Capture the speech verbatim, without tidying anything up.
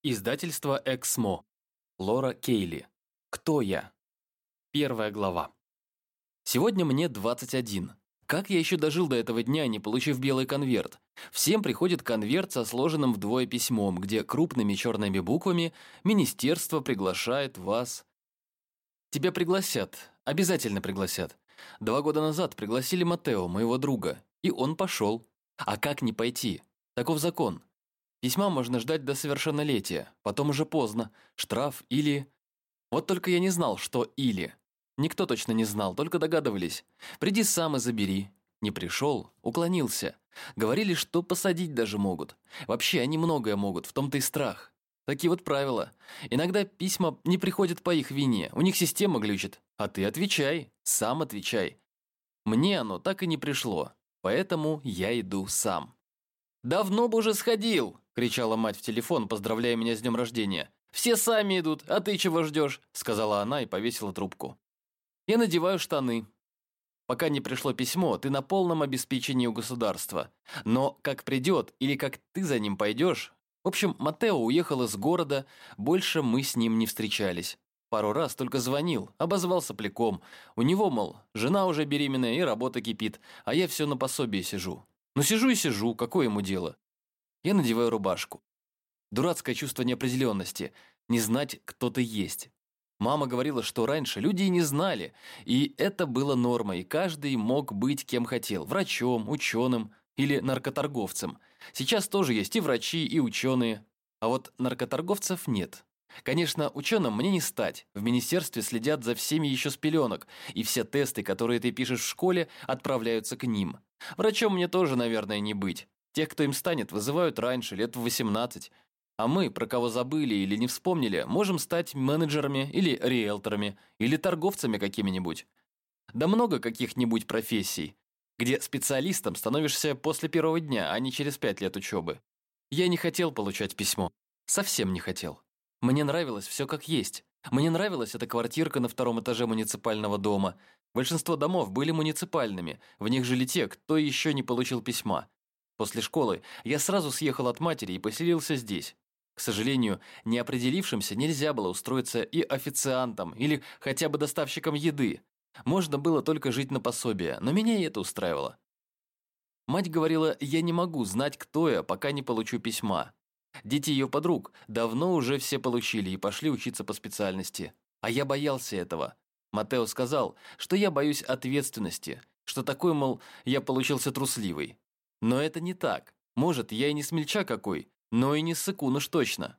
Издательство «Эксмо». Лора Кейли. Кто я? Первая глава. Сегодня мне двадцать один. Как я еще дожил до этого дня, не получив белый конверт? Всем приходит конверт со сложенным вдвое письмом, где крупными черными буквами «Министерство приглашает вас». Тебя пригласят. Обязательно пригласят. Два года назад пригласили Матео, моего друга, и он пошел. А как не пойти? Таков закон. Письма можно ждать до совершеннолетия, потом уже поздно, штраф или… Вот только я не знал, что «или». Никто точно не знал, только догадывались. Приди сам и забери. Не пришел, уклонился. Говорили, что посадить даже могут. Вообще, они многое могут, в том-то и страх. Такие вот правила. Иногда письма не приходят по их вине, у них система глючит. А ты отвечай, сам отвечай. Мне оно так и не пришло, поэтому я иду сам. «Давно бы уже сходил!» – кричала мать в телефон, поздравляя меня с днем рождения. «Все сами идут, а ты чего ждешь?» – сказала она и повесила трубку. Я надеваю штаны. Пока не пришло письмо, ты на полном обеспечении у государства. Но как придет или как ты за ним пойдешь… В общем, Матео уехал из города, больше мы с ним не встречались. Пару раз только звонил, обозвал сопляком. У него, мол, жена уже беременная и работа кипит, а я все на пособие сижу. Ну сижу и сижу, какое ему дело? Я надеваю рубашку. Дурацкое чувство неопределенности, не знать, кто ты есть. Мама говорила, что раньше люди и не знали, и это было нормой, каждый мог быть кем хотел, врачом, ученым или наркоторговцем. Сейчас тоже есть и врачи, и ученые, а вот наркоторговцев нет. Конечно, ученым мне не стать, в министерстве следят за всеми еще с пеленок, и все тесты, которые ты пишешь в школе, отправляются к ним. Врачом мне тоже, наверное, не быть. Тех, кто им станет, вызывают раньше, лет в восемнадцать. А мы, про кого забыли или не вспомнили, можем стать менеджерами или риэлторами, или торговцами какими-нибудь. Да много каких-нибудь профессий, где специалистом становишься после первого дня, а не через пять лет учебы. Я не хотел получать письмо. Совсем не хотел. Мне нравилось все как есть. Мне нравилась эта квартирка на втором этаже муниципального дома. Большинство домов были муниципальными, в них жили те, кто еще не получил письма. После школы я сразу съехал от матери и поселился здесь. К сожалению, неопределившимся нельзя было устроиться и официантом, или хотя бы доставщиком еды. Можно было только жить на пособие, но меня и это устраивало. Мать говорила, я не могу знать, кто я, пока не получу письма. Дети ее подруг давно уже все получили и пошли учиться по специальности. А я боялся этого. Матео сказал, что я боюсь ответственности, что такой, мол, я получился трусливый. Но это не так. Может, я и не смельчак какой, но и не ссыкун уж точно.